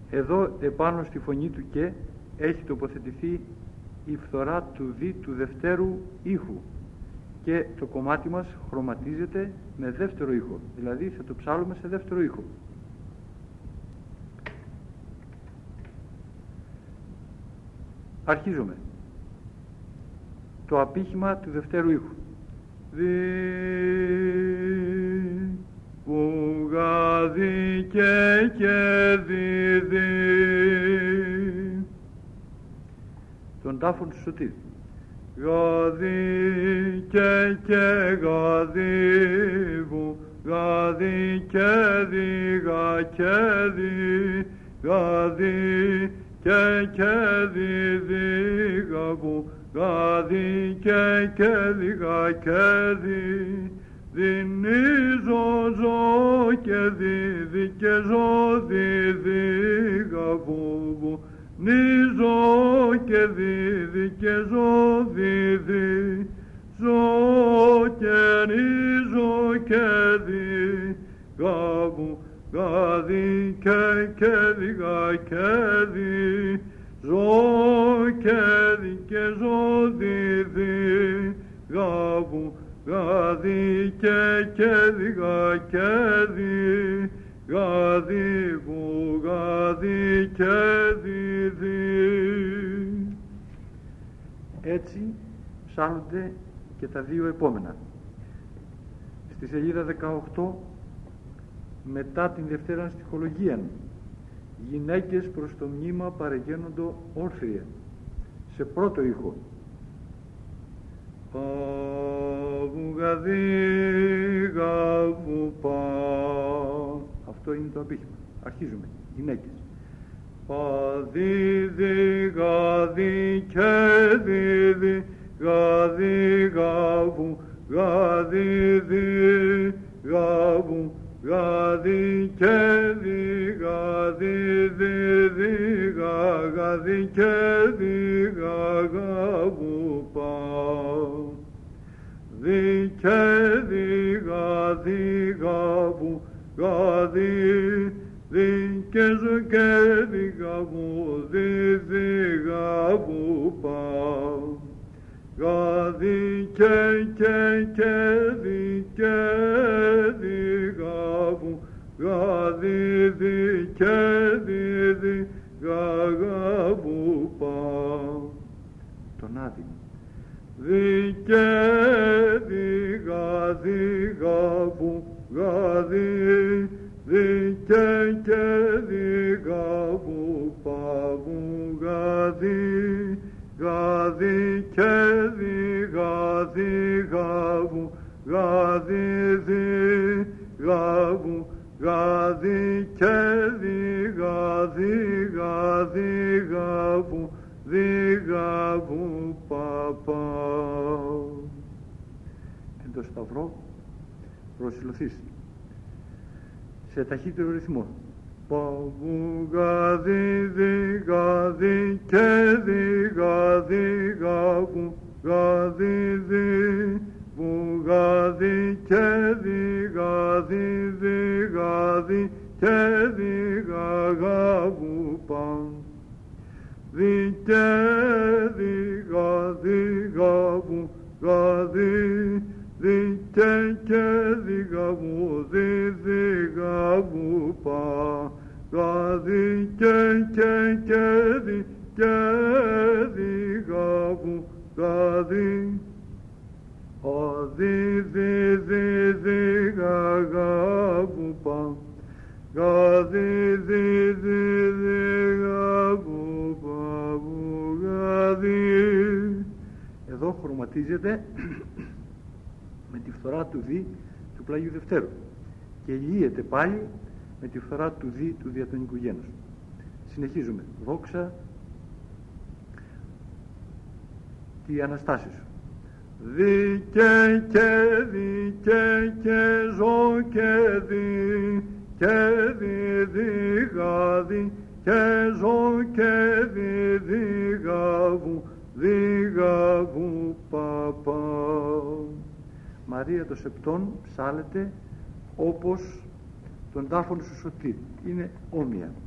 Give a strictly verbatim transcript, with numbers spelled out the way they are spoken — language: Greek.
Εδώ επάνω στη φωνή του και έχει τοποθετηθεί η φθορά του δι του δευτέρου ήχου και το κομμάτι μας χρωματίζεται με δεύτερο ήχο, δηλαδή θα το ψάλουμε σε δεύτερο ήχο. Αρχίζουμε το απήχημα του δευτέρου ήχου. Δι που γαδί και και δι δι, τον τάφον του Σωτήρη. Γαδί και και γαδίβου, γαδί και δι γα και δι, γαδί και και δι δι γαβου, γαδί και και δι γα και δι, δινίζω ζω και δι δι και ζω δι δι γαβου, νίζω και δι δι και ζω δι δι, ζω και νίζω και δι γαβου, γαδί και και δι γα και δι, ζω και δι και ζω δι δι γαβου, γαδί και και δι γα και δι, γαδί βου γαδί και δι δι. Έτσι ψάλλονται και τα δύο επόμενα. Στη σελίδα δεκαοκτώ, μετά την Δευτέρα στιχολογία, γυναίκες προς το μνήμα παρεγαίνοντο όρθρια, σε πρώτο ήχο. Παβου γαδί γαβου πα. Αυτό είναι το απήχημα. Αρχίζουμε. Γυναίκες. Παδί δι γαδί και δι δι, γαδί γαβου, γαδί δι γαβου, γαδί και δι γαδί δι δι γα, γαδί και δι γα γαβου πα. Δι και δι γαδί γαβου, γαδί δι και ζω και δι γαβου, δι δι γαβου πα. Γαδί και και και δι και δι γαβου, γαδί δι και δι δι γα γαβου πα. Τον άδειο. Δι και δι γαδί γαβου, γαδί δι και και δι γαβου παβου, γαδί γαδί και δι γαδί γαβου, γαδί δι γαβου, γαδί και δι γαδί γαδί γαβου, δι γαβου παπα. Εν το σταυρό προσυλλοθείς σε ταχύτερο ρυθμό. Παβου γαδί δι γαδί και δι γαδί γαβου, γαδί δι βου γαδί και δι γαδί δι γαδί και δι γα γαβου παν. Δι και δι γαδί γαβου, γαδί δι και και δι γαβου, δι δι γαβου πα. Γαδί και και και δι και δι γαβου, γαδί γαδί δι δι δι γα γαβου πα. Γαδί δι δι δι γαβου πα βου γαδί. Εδώ χρωματίζεται με τη φθορά του δι του πλάγιου Δευτέρου και λύεται πάλι με τη φθορά του δι του διατονικού γένους. Συνεχίζουμε. Δόξα τη Αναστάση σου. Δι και και δι και και ζω και δι και δι δι γαδί και ζω και δι δι γαβου, δι γαβου παπα. Μαρία το Σεπτών ψάλεται όπως τον τάφον σου Σωτήρη. Είναι όμοια.